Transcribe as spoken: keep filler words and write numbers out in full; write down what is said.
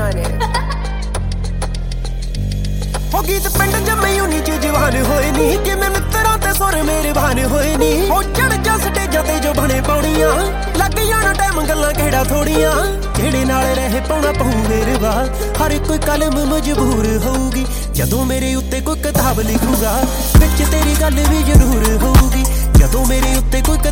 on it. हो गीत पिंड जम्मे यूनी च जवान होए नी कि मैं मित्तरां ते सुर मेरे भान होए नी हो चढ़ जा स्टेजां ते जो बने पौड़ियां लग जाना टाइम गल्लां केड़ा थोड़ियां जेड़े नाल रहे पाउणा पहू मेरे वाल हर कोई कलम मजबूर होऊगी जदों मेरे उत्ते कोई किताब लिखूगा विच तेरी गल भी जरूर होऊगी जदों मेरे उत्ते कोई